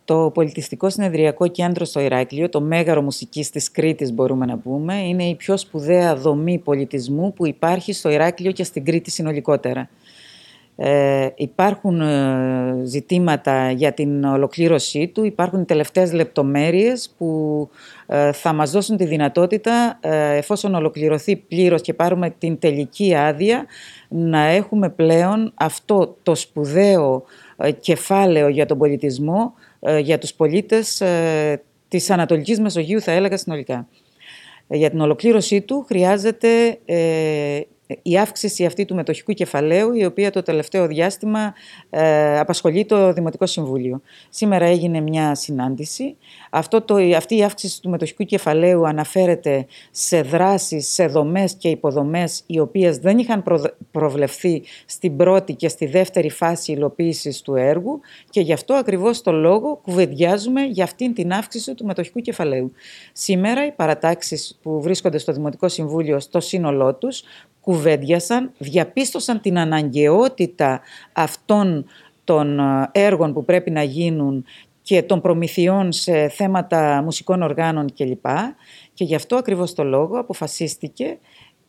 Το Πολιτιστικό Συνεδριακό Κέντρο στο Ηράκλειο, το μέγαρο μουσικής της Κρήτης μπορούμε να πούμε, είναι η πιο σπουδαία δομή πολιτισμού που υπάρχει στο Ηράκλειο και στην Κρήτη συνολικότερα. Υπάρχουν ζητήματα για την ολοκλήρωσή του, υπάρχουν οι τελευταίες λεπτομέρειες που θα μας δώσουν τη δυνατότητα, εφόσον ολοκληρωθεί πλήρως και πάρουμε την τελική άδεια, να έχουμε πλέον αυτό το σπουδαίο κεφάλαιο για τον πολιτισμό, για τους πολίτες της Ανατολικής Μεσογείου, θα έλεγα συνολικά. Για την ολοκλήρωσή του χρειάζεται η αύξηση αυτή του μετοχικού κεφαλαίου, η οποία το τελευταίο διάστημα απασχολεί το Δημοτικό Συμβούλιο. Σήμερα έγινε μια συνάντηση. Αυτή η αύξηση του μετοχικού κεφαλαίου αναφέρεται σε δράσεις, σε δομές και υποδομές, οι οποίες δεν είχαν προβλεφθεί στην πρώτη και στη δεύτερη φάση υλοποίησης του έργου, και γι' αυτό ακριβώς το λόγο κουβεντιάζουμε για αυτήν την αύξηση του μετοχικού κεφαλαίου. Σήμερα οι παρατάξεις που βρίσκονται στο Δημοτικό Συμβούλιο στο σύνολό τους κουβέντιασαν, διαπίστωσαν την αναγκαιότητα αυτών των έργων που πρέπει να γίνουν και των προμηθειών σε θέματα μουσικών οργάνων κλπ. Και γι' αυτό ακριβώς το λόγο αποφασίστηκε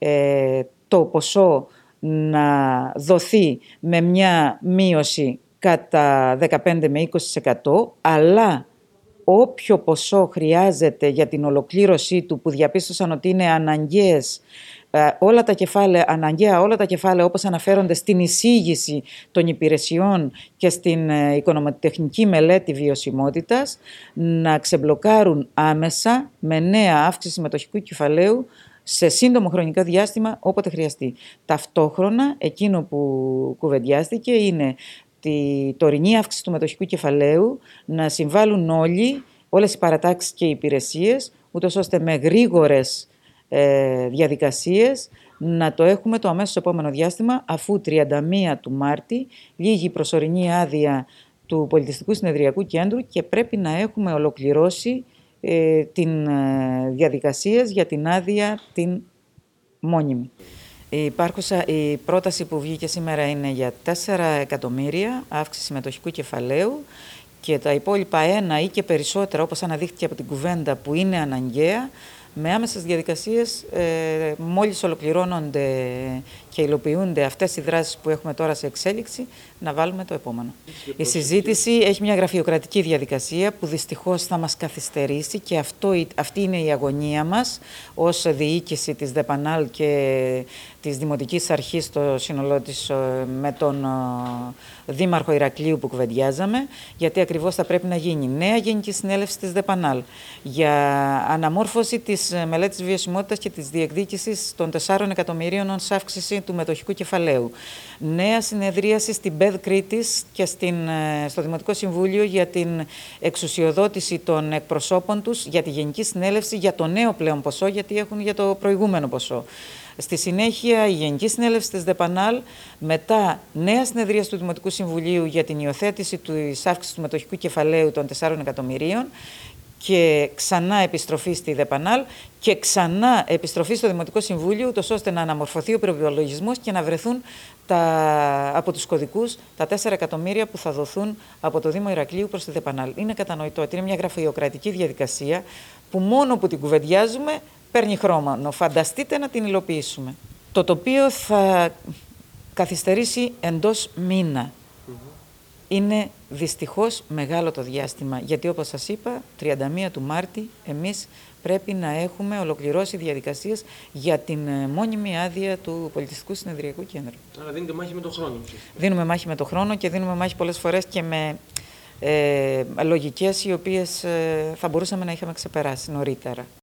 το ποσό να δοθεί με μια μείωση κατά 15 με 20%, αλλά όποιο ποσό χρειάζεται για την ολοκλήρωσή του, που διαπίστωσαν ότι είναι αναγκαία όλα τα κεφάλαια όπως αναφέρονται στην εισήγηση των υπηρεσιών και στην οικονομοτεχνική μελέτη βιωσιμότητας, να ξεμπλοκάρουν άμεσα με νέα αύξηση μετοχικού κεφαλαίου σε σύντομο χρονικό διάστημα όποτε χρειαστεί. Ταυτόχρονα εκείνο που κουβεντιάστηκε είναι τη τωρινή αύξηση του μετοχικού κεφαλαίου να συμβάλλουν όλες οι παρατάξεις και οι υπηρεσίες, ούτως ώστε με γρήγορες διαδικασίες να το έχουμε το αμέσως επόμενο διάστημα, αφού 31 του Μάρτη λήγει η προσωρινή άδεια του Πολιτιστικού Συνεδριακού Κέντρου και πρέπει να έχουμε ολοκληρώσει την διαδικασίες για την άδεια την μόνιμη. Η πρόταση που βγήκε σήμερα είναι για 4 εκατομμύρια αύξηση μετοχικού κεφαλαίου, και τα υπόλοιπα 1 ή και περισσότερα, όπως αναδείχθηκε από την κουβέντα, που είναι αναγκαία, με άμεσες διαδικασίες, μόλις ολοκληρώνονται και υλοποιούνται αυτές οι δράσεις που έχουμε τώρα σε εξέλιξη, να βάλουμε το επόμενο. Η συζήτηση έχει μια γραφειοκρατική διαδικασία που δυστυχώς θα μας καθυστερήσει, και αυτή είναι η αγωνία μας ως διοίκηση της ΔΕΠΑΝΑΛ και της Δημοτικής Αρχής στο σύνολό της, με τον Δήμαρχο Ηρακλείου που κουβεντιάζαμε, γιατί ακριβώς θα πρέπει να γίνει νέα Γενική Συνέλευση της ΔΕΠΑΝΑΛ για αναμόρφωση της μελέτης βιωσιμότητας και της διεκδίκησης των 4 εκατομμυρίων ως αύξηση του μετοχικού κεφαλαίου. Νέα συνεδρίαση στην ΠΕΔ Κρήτης και στο Δημοτικό Συμβούλιο για την εξουσιοδότηση των εκπροσώπων τους για τη Γενική Συνέλευση για το νέο πλέον ποσό, γιατί έχουν για το προηγούμενο ποσό. Στη συνέχεια η Γενική Συνέλευση της ΔΕΠΑΝΑΛ, μετά νέα συνεδρίαση του Δημοτικού Συμβουλίου για την υιοθέτηση της αύξησης του μετοχικού κεφαλαίου των 4 εκατομμυρίων, και ξανά επιστροφή στη ΔΕΠΑΝΑΛ και ξανά επιστροφή στο Δημοτικό Συμβούλιο, ούτως ώστε να αναμορφωθεί ο προϋπολογισμός και να βρεθούν από τους κωδικούς τα 4 εκατομμύρια που θα δοθούν από το Δήμο Ηρακλείου προς τη ΔΕΠΑΝΑΛ. Είναι κατανοητό ότι είναι μια γραφειοκρατική διαδικασία που μόνο που την κουβεντιάζουμε παίρνει χρόνο. Φανταστείτε να την υλοποιήσουμε. Το τοπίο θα καθυστερήσει εντός μήνα. Είναι δυστυχώς μεγάλο το διάστημα, γιατί όπως σας είπα, 31 του Μάρτη εμείς πρέπει να έχουμε ολοκληρώσει διαδικασίες για την μόνιμη άδεια του Πολιτιστικού Συνεδριακού Κέντρου. Άρα δίνετε μάχη με τον χρόνο. Δίνουμε μάχη με τον χρόνο και δίνουμε μάχη πολλές φορές και με λογικές οι οποίες θα μπορούσαμε να είχαμε ξεπεράσει νωρίτερα.